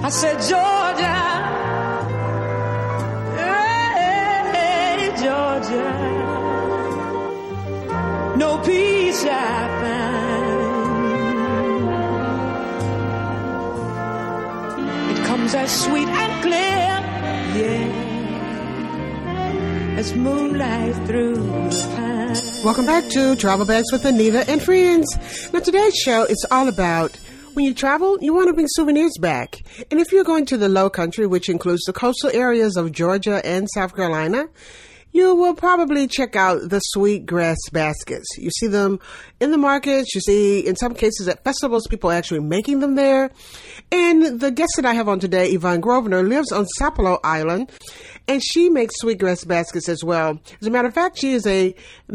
I said, Georgia, hey, Georgia, no peace I find. It comes as sweet and clear, yeah, as moonlight through the pine. Welcome back to Travel Bags with Anita and Friends. Now, today's show is all about when you travel, you want to bring souvenirs back. And if you're going to the Low Country, which includes the coastal areas of Georgia and South Carolina, you will probably check out the sweetgrass baskets. You see them in the markets. You see, in some cases, at festivals, people are actually making them there. And the guest that I have on today, Yvonne Grosvenor, lives on Sapelo Island, and she makes sweetgrass baskets as well. As a matter of fact, she is a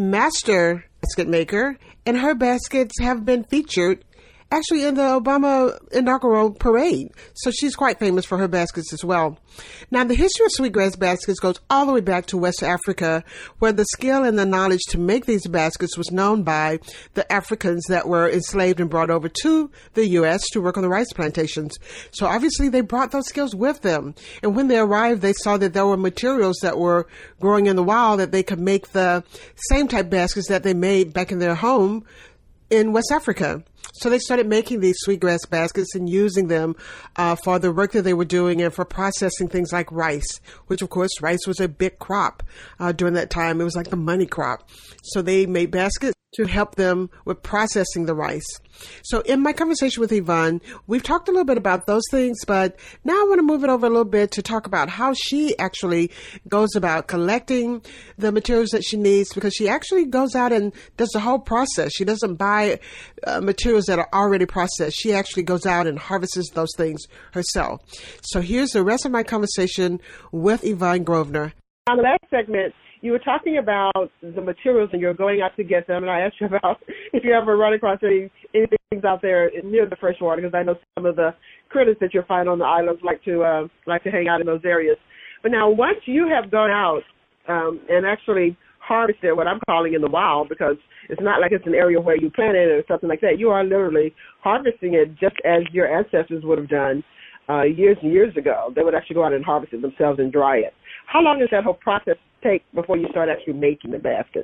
master basket maker, and her baskets have been featured actually in the Obama inaugural parade. So she's quite famous for her baskets as well. Now, the history of sweetgrass baskets goes all the way back to West Africa, where the skill and the knowledge to make these baskets was known by the Africans that were enslaved and brought over to the U.S. to work on the rice plantations. So obviously they brought those skills with them. And when they arrived, they saw that there were materials that were growing in the wild that they could make the same type baskets that they made back in their home in West Africa. So they started making these sweetgrass baskets and using them for the work that they were doing and for processing things like rice, which, of course, rice was a big crop during that time. It was like the money crop. So they made baskets to help them with processing the rice. So in my conversation with Yvonne, we've talked a little bit about those things, but now I want to move it over a little bit to talk about how she actually goes about collecting the materials that she needs, because she actually goes out and does the whole process. She doesn't buy materials that are already processed. She actually goes out and harvests those things herself. So here's the rest of my conversation with Yvonne Grosvenor. On the last segment, you were talking about the materials and you're going out to get them, and I asked you about if you ever run across anything out there near the freshwater, because I know some of the critters that you'll find on the islands like to hang out in those areas. But now, once you have gone out and actually harvested what I'm calling in the wild, because it's not like it's an area where you plant it or something like that. You are literally harvesting it just as your ancestors would have done years and years ago. They would actually go out and harvest it themselves and dry it. How long does that whole process take before you start actually making the baskets?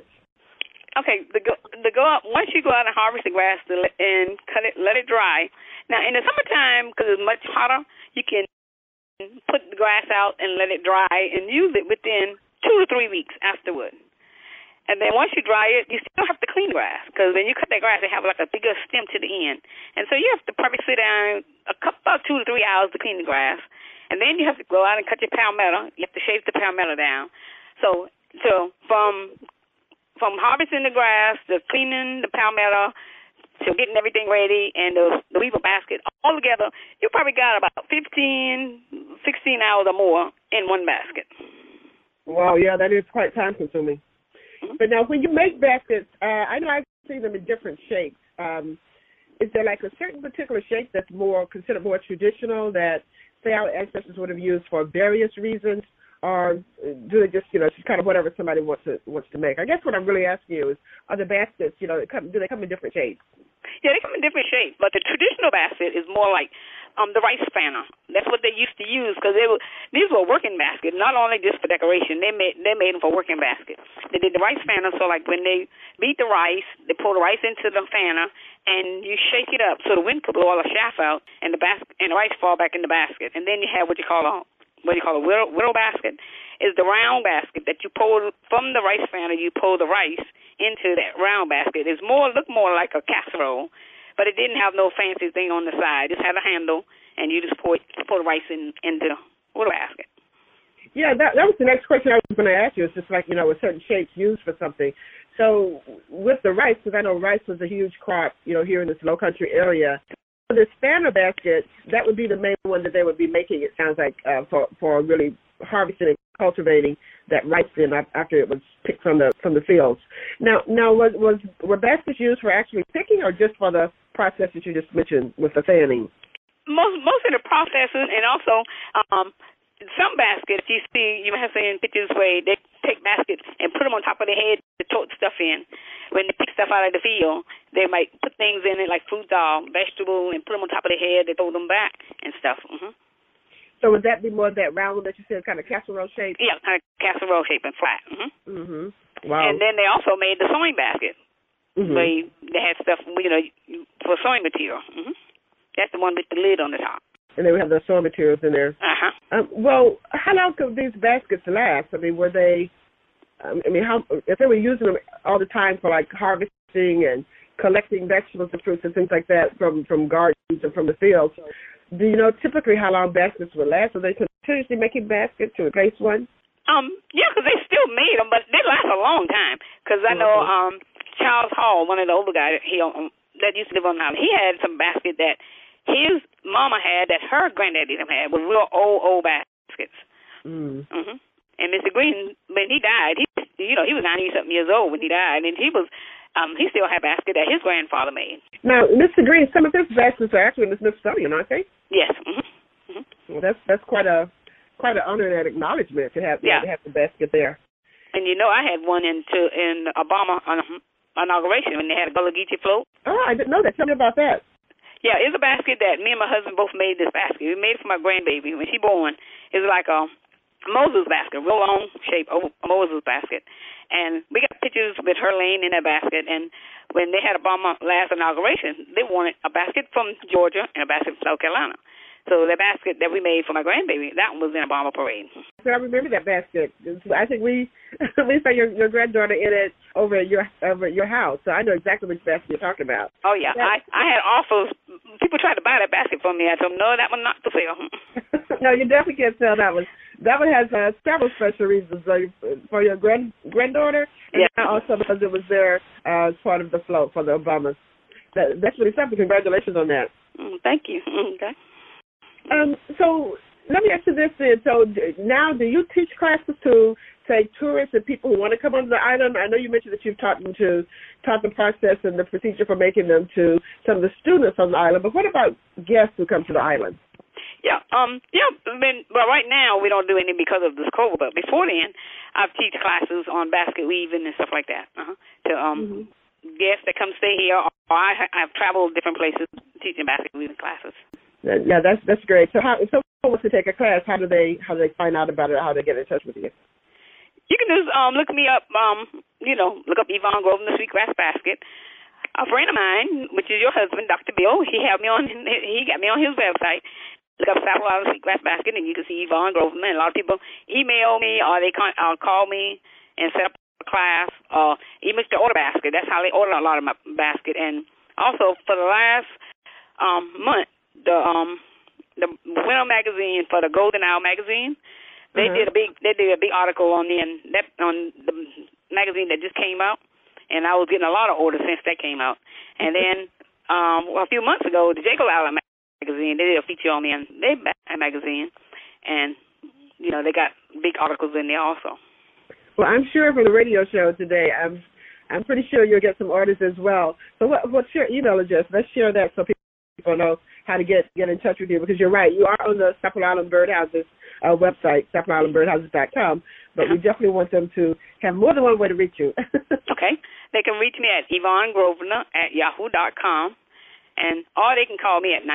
Okay, once you go out and harvest the grass and cut it, let it dry. Now, in the summertime, because it's much hotter, you can put the grass out and let it dry and use it within 2 to 3 weeks afterward. And then once you dry it, you still have to clean the grass, because when you cut that grass, it have like a bigger stem to the end. And so you have to probably sit down about 2 to 3 hours to clean the grass. And then you have to go out and cut your palmetto. You have to shave the palmetto down. So from harvesting the grass to cleaning the palmetto to getting everything ready and the weaver basket, all together, you probably got about 15, 16 hours or more in one basket. Wow, yeah, that is quite time-consuming. Mm-hmm. But now when you make baskets, I know I've seen them in different shapes. Is there like a certain particular shape that's considered more traditional that, say, our ancestors would have used for various reasons, or do they just, it's kind of whatever somebody wants to make? I guess what I'm really asking you is, are the baskets, do they come in different shapes? Yeah, they come in different shapes, but the traditional basket is more like the rice spanner. That's what they used to use, because these were working baskets, not only just for decoration. They made them for working baskets. They did the rice spanner, so like when they beat the rice, they pour the rice into the fanner, and you shake it up so the wind could blow all the chaff out, and the rice fall back in the basket. And then you have what you call a widow basket. Is the round basket that you pull from the rice fanner. You pull the rice into that round basket. It looked more like a casserole, but it didn't have no fancy thing on the side. It just had a handle, and you just pour the rice into the widow basket. Yeah, that was the next question I was going to ask you. It's just like, with certain shapes used for something. So with the rice, because I know rice was a huge crop, here in this low country area, for this spanner basket, that would be the main one that they would be making, it sounds like, for really harvesting and cultivating that rice then after it was picked from the fields. Now were baskets used for actually picking, or just for the process that you just mentioned with the fanning? Most of the processes, and also some baskets you see, you might have seen pictures where they take baskets and put them on top of their head to tote stuff in. When they pick stuff out of the field, they might put things in it like fruit or vegetable and put them on top of their head. They throw them back and stuff. Mm-hmm. So would that be more of that round one that you said, kind of casserole shape? Yeah, kind of casserole shape and flat. Wow. And then they also made the sewing basket. They had stuff, for sewing material. That's the one with the lid on the top. And they would have the sewing materials in there. Well, how long could these baskets last? I mean, were they? If they were using them all the time for like harvesting and collecting vegetables and fruits and things like that from gardens and from the fields, do you know typically how long baskets would last? Are they continuously making baskets to replace one? Yeah, because they still made them, but they last a long time. Because I know Charles Hall, one of the older guys that used to live on the island, he had some basket that his mama had that her granddaddy had was real old baskets. And Mr. Green, when he died, he was 90-something years old when he died, and he still had a basket that his grandfather made. Now, Mr. Green, some of his baskets are actually in the Smithsonian, aren't they? Yes. Well, that's quite an honor and acknowledgement to have the basket there. And I had one in Obama on inauguration when they had a Gullah Geechee float. Oh, I didn't know that. Tell me about that. Yeah, it's a basket that me and my husband both made this basket. We made it for my grandbaby. When she born, it was like a Moses basket, real long shape, a Moses basket. And we got pictures with her laying in that basket. And when they had Obama last inauguration, they wanted a basket from Georgia and a basket from South Carolina. So the basket that we made for my grandbaby, that one was in Obama parade. So I remember that basket. I think we saw your granddaughter in it over at your house. So I know exactly which basket you're talking about. Oh yeah, I had offers. People tried to buy that basket from me. I told them, no, that one not for sale. No, you definitely can't sell that one. That one has several special reasons for your granddaughter, and also because it was there as part of the float for the Obamas. That's really something. Congratulations on that. Thank you. Okay. So let me ask you this then. So now, do you teach classes to, say, tourists and people who want to come onto the island? I know you mentioned that you've taught the process and the procedure for making them to some of the students on the island. But what about guests who come to the island? Yeah. Well, right now we don't do any because of this COVID. But before then, I've teach classes on basket weaving and stuff like that to guests that come stay here. Or I've traveled different places teaching basket weaving classes. Yeah, that's great. So if someone wants to take a class, how do they find out about it? How do they get in touch with you? You can just look me up. Look up Yvonne Grosvenor Sweetgrass Basket. A friend of mine, which is your husband, Dr. Bill, he got me on his website. Look up Sapelo Island Sweetgrass Basket, and you can see Yvonne Grosvenor. And a lot of people email me or they call me and set up a class. Even to order basket. That's how they order a lot of my basket. And also for the last month, the Winter magazine for the Golden Owl magazine, they did a big article on the magazine that just came out, and I was getting a lot of orders since that came out. And then a few months ago, the Jekyll Island magazine, they did a feature on me in their magazine, and they got big articles in there also. Well, I'm sure from the radio show today, I'm pretty sure you'll get some orders as well. So what's your email address? Let's share that so people know how to get in touch with you, because you're right. You are on the Sapelo Island Birdhouses website, SapeloIslandBirdhouses.com, but we definitely want them to have more than one way to reach you. Okay. They can reach me at Yvonne Grosvenor at yahoo.com, or they can call me at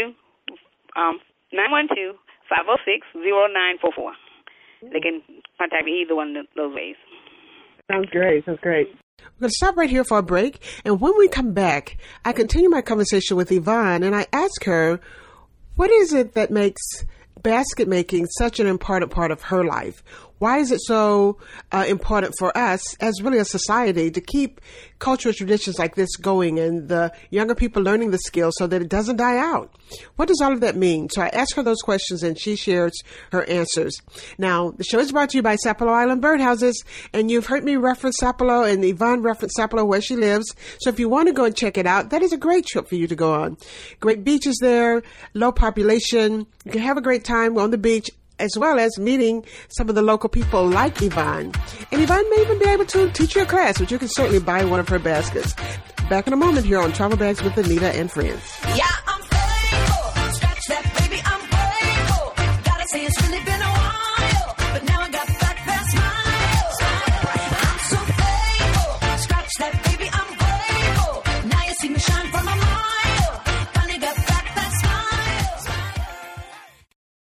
912-506-0944. They can contact me either one of those ways. Sounds great. We're going to stop right here for a break, and when we come back, I continue my conversation with Yvonne, and I ask her, what is it that makes basket making such an important part of her life? Why is it so important for us as really a society to keep cultural traditions like this going and the younger people learning the skills so that it doesn't die out? What does all of that mean? So I ask her those questions and she shares her answers. Now, the show is brought to you by Sapelo Island Birdhouses, and you've heard me reference Sapelo and Yvonne reference Sapelo where she lives. So if you want to go and check it out, that is a great trip for you to go on. Great beaches there, low population. You can have a great time on the beach, as well as meeting some of the local people like Yvonne. And Yvonne may even be able to teach you a class, which you can certainly buy one of her baskets. Back in a moment here on Travel Bags with Anita and Friends. Yeah.